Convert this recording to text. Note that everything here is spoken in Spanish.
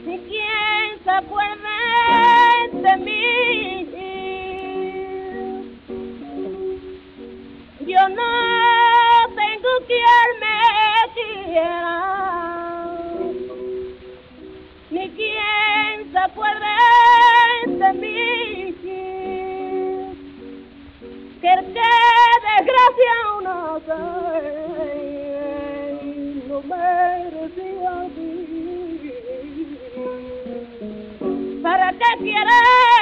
ni quien se acuerde de mí. Yo no tengo quien me quiera, ni quien se acuerde de mí. Que desgracia uno no merecía a mí. ¿Para qué quieres